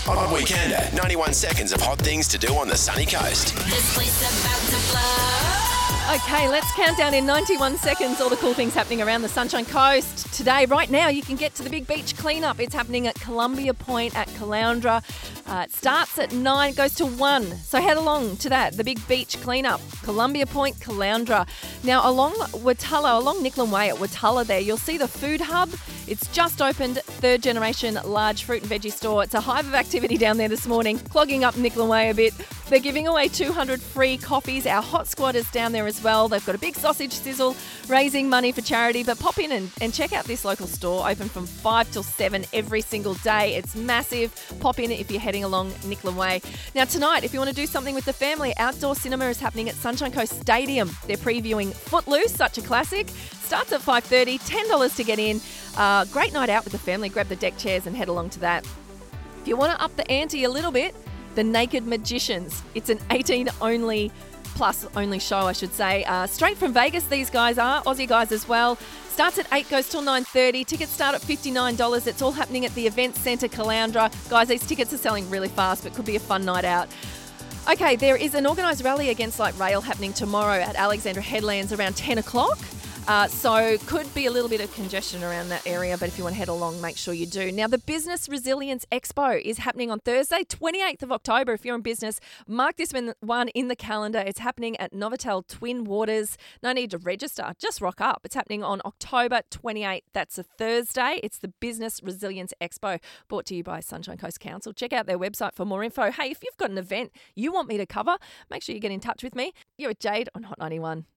On Weekender, 91 seconds of hot things to do on the sunny coast. This place about to blow. Okay, let's count down in 91 seconds all the cool things happening around the Sunshine Coast. Today, right now, you can get to the Big Beach Cleanup. It's happening at Columbia Point at Caloundra. It starts at 9, goes to 1. So head along to that, the Big Beach Cleanup, Columbia Point, Caloundra. Now, along Watala, along Nicklin Way at Watala there, you'll see the Food Hub. It's just opened, third generation large fruit and veggie store. It's a hive of activity down there this morning, clogging up Nicklin Way a bit. They're giving away 200 free coffees. Our hot squad is down there as well. They've got a big sausage sizzle, raising money for charity. But pop in and check out this local store, open from 5 till 7 every single day. It's massive. Pop in if you're heading along Nicklin Way. Now tonight, if you want to do something with the family, outdoor cinema is happening at Sunshine Coast Stadium. They're previewing Footloose, such a classic. Starts at 5:30, $10 to get in. Great night out with the family. Grab the deck chairs and head along to that. If you want to up the ante a little bit, The Naked Magicians. It's an 18 plus only show, I should say. Straight from Vegas, these guys are. Aussie guys as well. Starts at 8, goes till 9:30. Tickets start at $59. It's all happening at the Event Centre, Caloundra. Guys, these tickets are selling really fast, but could be a fun night out. Okay, there is an organised rally against light rail happening tomorrow at Alexandra Headlands around 10 o'clock. So could be a little bit of congestion around that area, but if you want to head along, make sure you do. Now, the Business Resilience Expo is happening on Thursday, 28th of October. If you're in business, mark this one in the calendar. It's happening at Novotel Twin Waters. No need to register. Just rock up. It's happening on October 28th. That's a Thursday. It's the Business Resilience Expo, brought to you by Sunshine Coast Council. Check out their website for more info. Hey, if you've got an event you want me to cover, make sure you get in touch with me. You're with Jade on Hot 91.